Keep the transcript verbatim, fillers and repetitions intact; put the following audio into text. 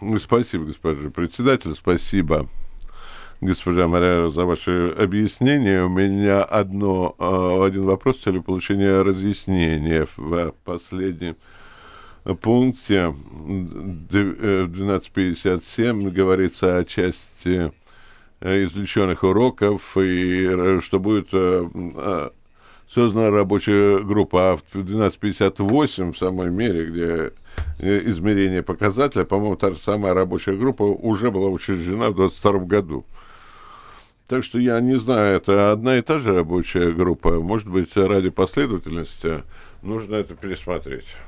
Ну, спасибо, госпожа председатель, спасибо, госпожа Мария, за ваши объяснения. У меня одно, а, один вопрос с целью получения разъяснения. В последнем пункте м, д- э, двенадцать пятьдесят семь говорится о части э, извлеченных уроков и э, что будет э, м, а, создана рабочая группа, а в двенадцать пятьдесят восемь в самой мере, где э, измерение показателя, по-моему, та же самая рабочая группа уже была учреждена в двадцать втором году. Так что я не знаю, это одна и та же рабочая группа. Может быть, ради последовательности нужно это пересмотреть.